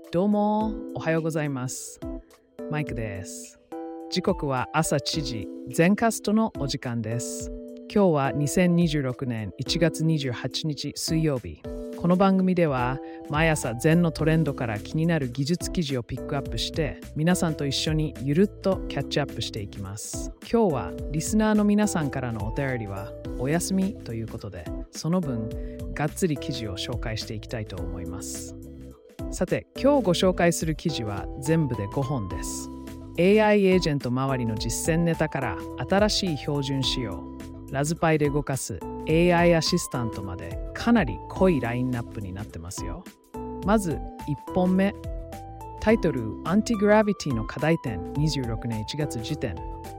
どうもおはようございます。マイクです。時刻は朝7時、ゼンカストのお時間です。今日は2026年1月28日水曜日。この番組では毎朝ゼンのトレンドから気になる技術記事をピックアップして皆さんと一緒にゆるっとキャッチアップしていきます。今日はリスナーの皆さんからのお便りはお休みということで、その分がっつり記事を紹介していきたいと思います。さて、今日ご紹介する記事は全部で5本です。AI エージェント周りの実践ネタから新しい標準仕様、ラズパイで動かす AI アシスタントまでかなり濃いラインナップになってますよ。まず1本目、タイトルアンティグラビティの課題点26年1月時点。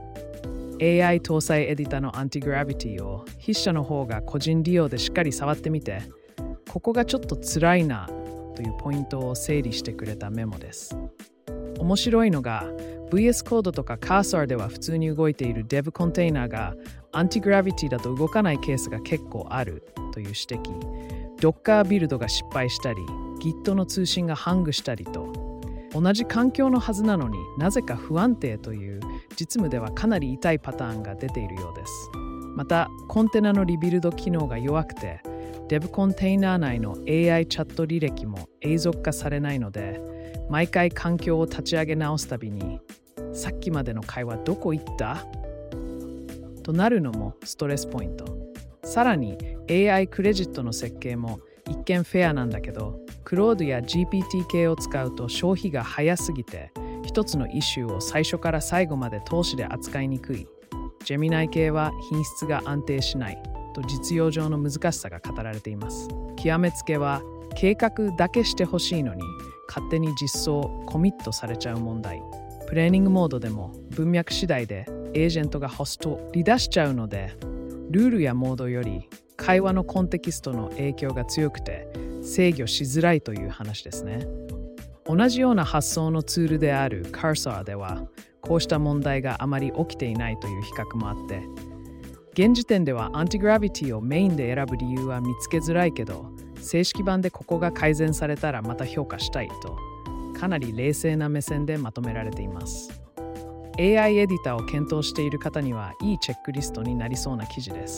AI 搭載エディタのアンティグラビティを筆者の方が個人利用でしっかり触ってみて、ここがちょっと辛いなというポイントを整理してくれたメモです。面白いのが VS コードとか Cursor では普通に動いている Dev コンテイナーがアンティグラビティだと動かないケースが結構あるという指摘、Docker ビルドが失敗したり Git の通信がハングしたりと、同じ環境のはずなのになぜか不安定という実務ではかなり痛いパターンが出ているようです。またコンテナのリビルド機能が弱くてDev コンテイナー内の AI チャット履歴も永続化されないので、毎回環境を立ち上げ直すたびにさっきまでの会話どこ行ったとなるのもストレスポイント。さらに AI クレジットの設計も一見フェアなんだけど、クロードや GPT 系を使うと消費が早すぎて一つのイシューを最初から最後まで通しで扱いにくい。ジェミナイ系は品質が安定しないと実用上の難しさが語られています。極めつけは計画だけしてほしいのに勝手に実装コミットされちゃう問題。プレーニングモードでも文脈次第でエージェントがホストを離出しちゃうので、ルールやモードより会話のコンテキストの影響が強くて制御しづらいという話ですね。同じような発想のツールである Cursor ではこうした問題があまり起きていないという比較もあって、現時点ではアンティグラビティをメインで選ぶ理由は見つけづらいけど、正式版でここが改善されたらまた評価したいと、かなり冷静な目線でまとめられています。AI エディターを検討している方にはいいチェックリストになりそうな記事です。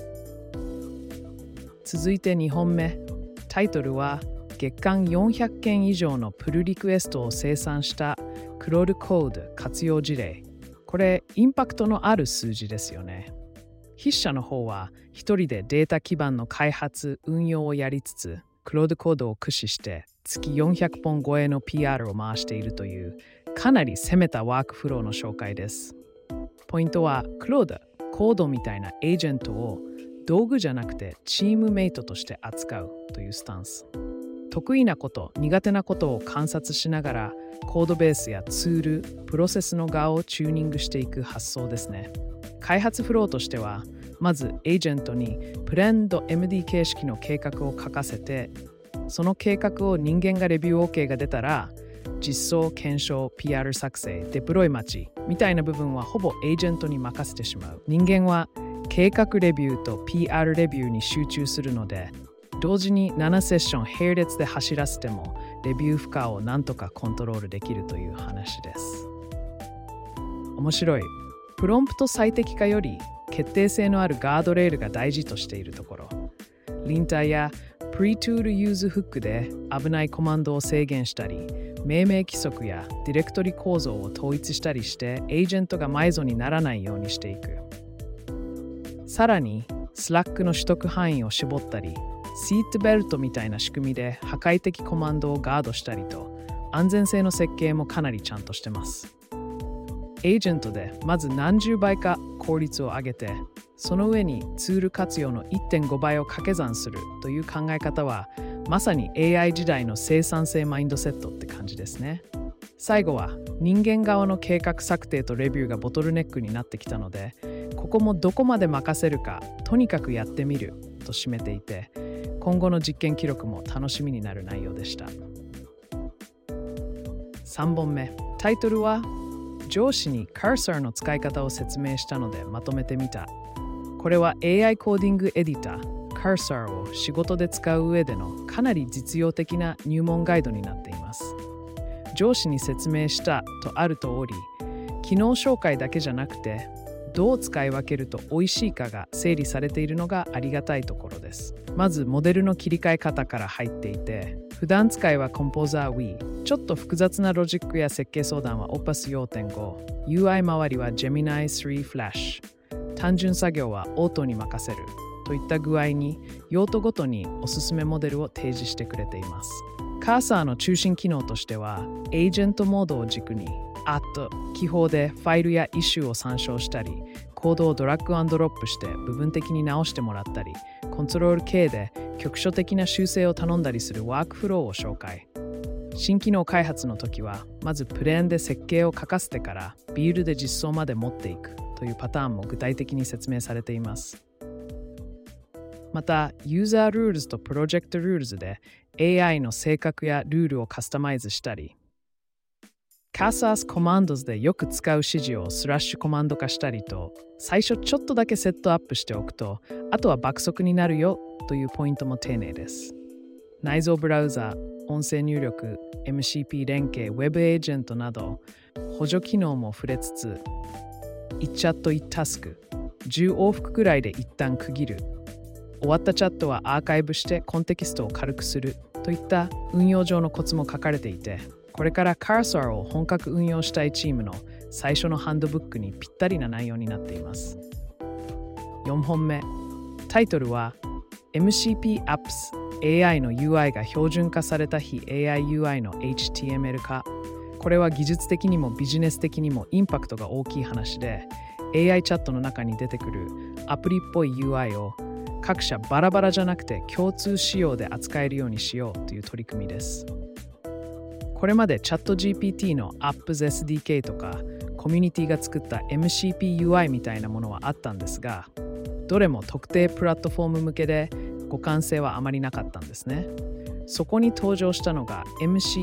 続いて2本目、タイトルは月間400件以上のプルリクエストを生産したクロールコード活用事例。これインパクトのある数字ですよね。筆者の方は一人でデータ基盤の開発・運用をやりつつ、クロードコードを駆使して月400本超えの PR を回しているというかなり攻めたワークフローの紹介です。ポイントはクロード、コードみたいなエージェントを道具じゃなくてチームメイトとして扱うというスタンス。得意なこと、苦手なことを観察しながらコードベースやツール、プロセスの側をチューニングしていく発想ですね。開発フローとしては、まずエージェントにプレンド MD 形式の計画を書かせて、その計画を人間がレビュー OK が出たら、実装、検証、PR 作成、デプロイ待ちみたいな部分はほぼエージェントに任せてしまう。人間は計画レビューと PR レビューに集中するので、同時に7セッション並列で走らせてもレビュー負荷をなんとかコントロールできるという話です。面白い。プロンプト最適化より決定性のあるガードレールが大事としているところ、リンターやプリトゥールユーズフックで危ないコマンドを制限したり、命名規則やディレクトリ構造を統一したりしてエージェントが迷子にならないようにしていく。さらにスラックの取得範囲を絞ったり、シートベルトみたいな仕組みで破壊的コマンドをガードしたりと、安全性の設計もかなりちゃんとしてます。エージェントでまず何十倍か効率を上げて、その上にツール活用の 1.5 倍を掛け算するという考え方は、まさに AI 時代の生産性マインドセットって感じですね。最後は人間側の計画策定とレビューがボトルネックになってきたので、ここもどこまで任せるかとにかくやってみると締めていて、今後の実験記録も楽しみになる内容でした。3本目、タイトルは上司に Cursor の使い方を説明したのでまとめてみた。これは AI コーディングエディター Cursor を仕事で使う上でのかなり実用的な入門ガイドになっています。 上司に説明したとある通り、機能紹介だけじゃなくて、どう使い分けると美味しいかが整理されているのがありがたいところです。まずモデルの切り替え方から入っていて、普段使いはコンポーザー Wii、ちょっと複雑なロジックや設計相談は Opus 4.5、UI 周りは Gemini 3 Flash、単純作業はオートに任せるといった具合に用途ごとにおすすめモデルを提示してくれています。カーサーの中心機能としては、エージェントモードを軸に記法でファイルやイシューを参照したり、コードをドラッグ&ドロップして部分的に直してもらったり、コントロール K で局所的な修正を頼んだりするワークフローを紹介。新機能開発の時は、まずプレーンで設計を書かせてからビールで実装まで持っていくというパターンも具体的に説明されています。また、ユーザールールズとプロジェクトルールズで AI の性格やルールをカスタマイズしたり、Casas Commandos でよく使う指示をスラッシュコマンド化したりと、最初ちょっとだけセットアップしておくと、あとは爆速になるよというポイントも丁寧です。内蔵ブラウザ、音声入力、MCP 連携、Web エージェントなど、補助機能も触れつつ、1チャット1タスク、10往復くらいで一旦区切る。終わったチャットはアーカイブしてコンテキストを軽くするといった運用上のコツも書かれていて、これからカーサーを本格運用したいチームの最初のハンドブックにぴったりな内容になっています。4本目、タイトルは MCP Apps AI の UI が標準化された非 AI UI の HTML 化。これは技術的にもビジネス的にもインパクトが大きい話で、AI チャットの中に出てくるアプリっぽい UI を各社バラバラじゃなくて共通仕様で扱えるようにしようという取り組みです。これまでチャット GPT の Apps SDK とかコミュニティが作った MCP-UI みたいなものはあったんですが、どれも特定プラットフォーム向けで互換性はあまりなかったんですね。そこに登場したのが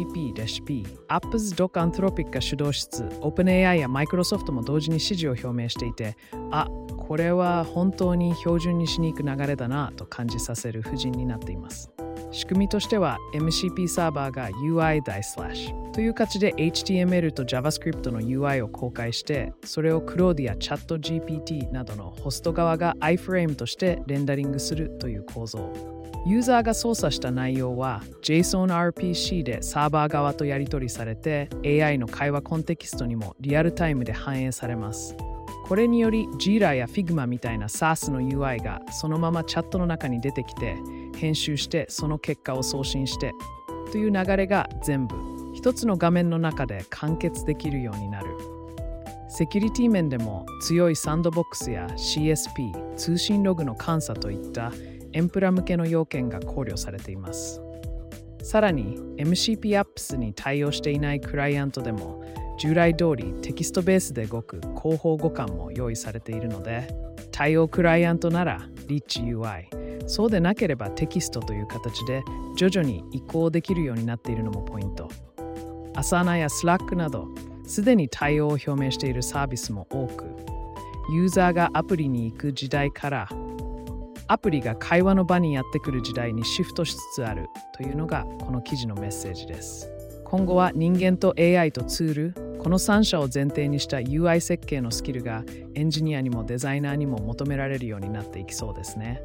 MCP-Apps Doc Anthropic が主導しつつ、OpenAI や Microsoft も同時に支持を表明していて、これは本当に標準にしに行く流れだなと感じさせる布陣になっています。仕組みとしては MCP サーバーが UI 大スラッシュという形で HTML と JavaScript の UI を公開して、それを Claude や ChatGPT などのホスト側が iFrame としてレンダリングするという構造。ユーザーが操作した内容は JSON-RPC でサーバー側とやり取りされて、 AI の会話コンテキストにもリアルタイムで反映されます。これにより Jira や Figma みたいな SaaS の UI がそのままチャットの中に出てきて、編集してその結果を送信してという流れが全部一つの画面の中で完結できるようになる。セキュリティ面でも強いサンドボックスや CSP、通信ログの監査といったエンプラ向けの要件が考慮されています。さらに MCP Apps に対応していないクライアントでも従来通りテキストベースで動く広報互換も用意されているので、対応クライアントなら Rich UI、そうでなければテキストという形で徐々に移行できるようになっているのもポイント。Asana や Slack などすでに対応を表明しているサービスも多く、ユーザーがアプリに行く時代からアプリが会話の場にやってくる時代にシフトしつつあるというのがこの記事のメッセージです。今後は人間と AI とツール、この3者を前提にした UI 設計のスキルがエンジニアにもデザイナーにも求められるようになっていきそうですね。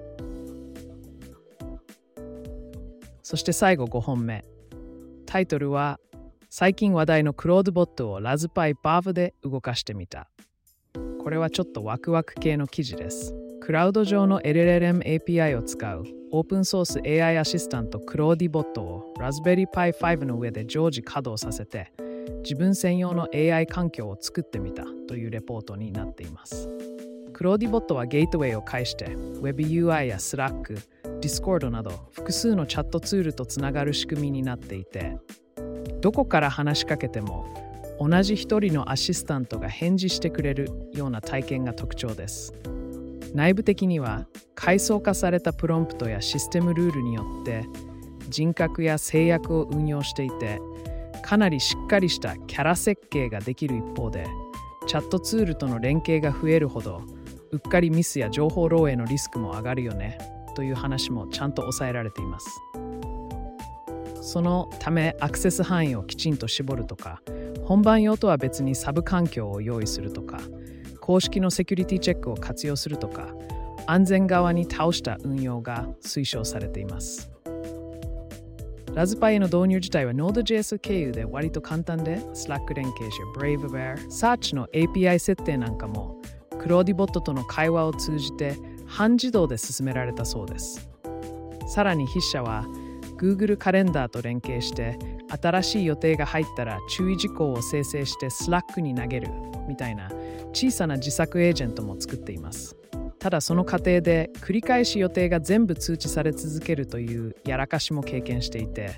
そして最後5本目。タイトルは最近話題のクロードボットをラズパイバーブで動かしてみた。これはちょっとワクワク系の記事です。クラウド上の LLM API を使うオープンソース AI アシスタントクローディボットをラズベリーパイ5の上で常時稼働させて、自分専用の AI 環境を作ってみたというレポートになっています。クローディボットはゲートウェイを介して WebUI や Slack、Discord など複数のチャットツールとつながる仕組みになっていて、どこから話しかけても同じ一人のアシスタントが返事してくれるような体験が特徴です。内部的には階層化されたプロンプトやシステムルールによって人格や制約を運用していて、かなりしっかりしたキャラ設計ができる一方で、チャットツールとの連携が増えるほどうっかりミスや情報漏洩のリスクも上がるよねという話もちゃんと抑えられています。 そのためアクセス範囲をきちんと絞るとか、本番用とは別にサブ環境を用意するとか、公式のセキュリティチェックを活用するとか、安全側に倒した運用が推奨されています。ラズパイへの導入自体は Node.js 経由で割と簡単で、Slack 連携者、Brave Bear、Search の API 設定なんかも、クローディボットとの会話を通じて半自動で進められたそうです。さらに筆者は、Google カレンダーと連携して、新しい予定が入ったら注意事項を生成して Slack に投げるみたいな小さな自作エージェントも作っています。ただその過程で繰り返し予定が全部通知され続けるというやらかしも経験していて、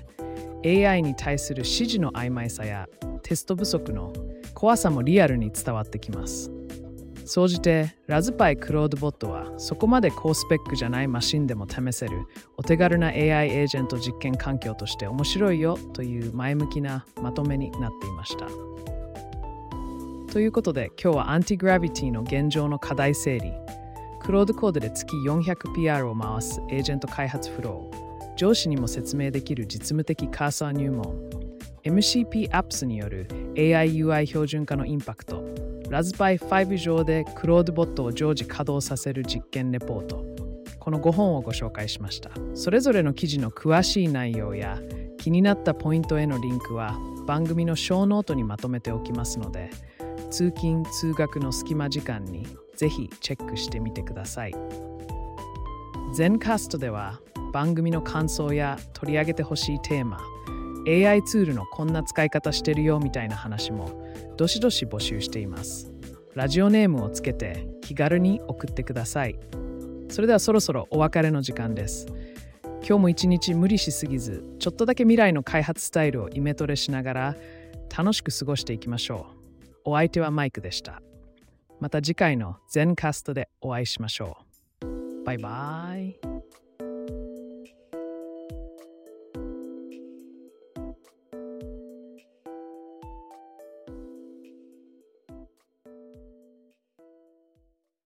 AI に対する指示の曖昧さやテスト不足の怖さもリアルに伝わってきます。総じてラズパイクロードボットはそこまで高スペックじゃないマシンでも試せるお手軽な AI エージェント実験環境として面白いよという前向きなまとめになっていました。ということで今日はアンティグラビティの現状の課題整理、クロードコードで月 400PR を回すエージェント開発フロー、上司にも説明できる実務的カーサー入門、MCP Apps による AI/UI 標準化のインパクト、ラズパイ5上でクロードボットを常時稼働させる実験レポート、この5本をご紹介しました。それぞれの記事の詳しい内容や気になったポイントへのリンクは番組のショーノートにまとめておきますので、通勤・通学の隙間時間にぜひチェックしてみてください。Zencast では番組の感想や取り上げてほしいテーマ、AI ツールのこんな使い方してるよみたいな話もどしどし募集しています。ラジオネームをつけて気軽に送ってください。それではそろそろお別れの時間です。今日も一日無理しすぎず、ちょっとだけ未来の開発スタイルをイメトレしながら楽しく過ごしていきましょう。お相手はマイクでした。また次回のZencastでお会いしましょう。バイバイ。